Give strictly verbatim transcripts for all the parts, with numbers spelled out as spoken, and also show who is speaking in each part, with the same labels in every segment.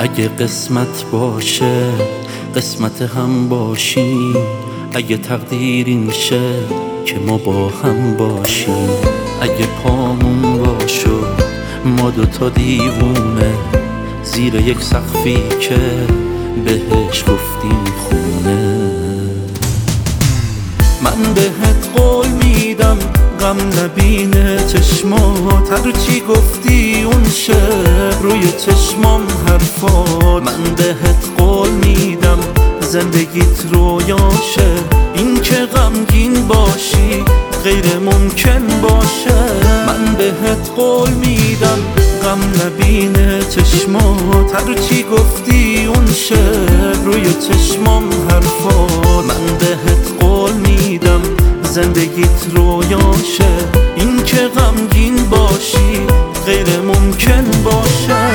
Speaker 1: اگه قسمت باشه قسمت هم باشیم، اگه تقدیر این شه که ما با هم باشیم، اگه پامون باشو ما دوتا دیوونه زیر یک سقفی که بهش گفتیم خونه. من بهت قول میدم غم نبینه چشمات، هرچی گفتی اون شب روی چشمام حرفات. من بهت قول میدم زندگیت رویاشه، این که غمگین باشی غیر ممکن باشه. من بهت قول میدم غم نبینه چشمات، هرچی گفتی اون شب روی چشمام حرفات. من بهت قول میدم زندگیت رویاشه، این که غمگین باشی غیر ممکن باشه.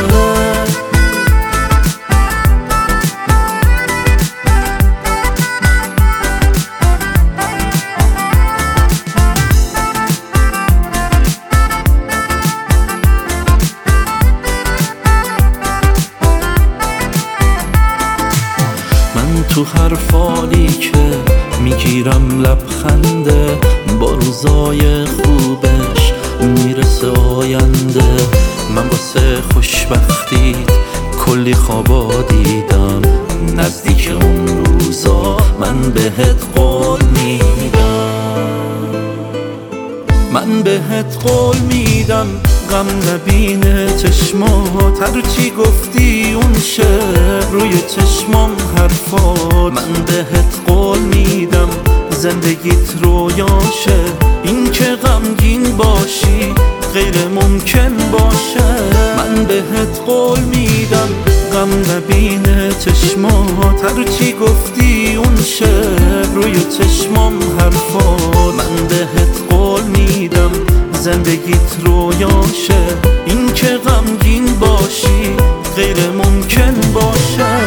Speaker 1: من تو هر فالی که میگیرم لبخنده، با روزای خوبش میرسه آینده. من واسه خوشبختیت کلی خوابا دیدم، نزدیک اون روزا من بهت قول میدم. من بهت قول میدم غم نبینه چشمات، هرچی گفتی اون شب روی چشمام حرفات. من بهت قول میدم زندگیت رویاشه، این که غمگین باشی غیر ممکن باشه. من بهت قول میدم غم نبینه چشمات، هرچی گفتی اون شب روی چشمام حرفات. من بهت قول میدم زندگیت رویاشه، این که غمگین باشی غیر ممکن باشه.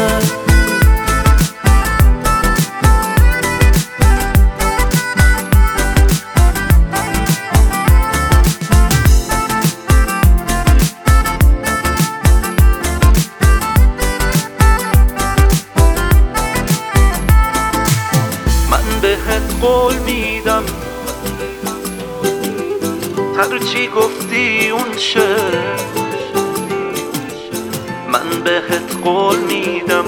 Speaker 1: من بهت قول میدم هرچی گفتی اون شب. من بهت قول میدم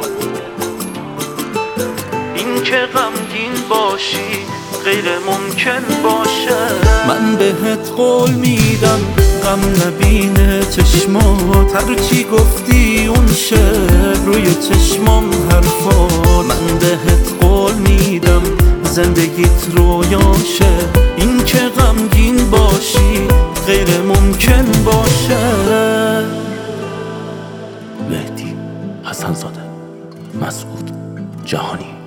Speaker 1: این که غمگین باشی غیر ممکن باشه. من بهت قول میدم غم نبینه چشمات، هرچی گفتی اون شب روی چشمام حرفات. من بهت قول میدم زندگیت رویاشه، این که غمگین باشی غیر ممکن باشه.
Speaker 2: مهدی حسن‌زاده، مسعود جهانی.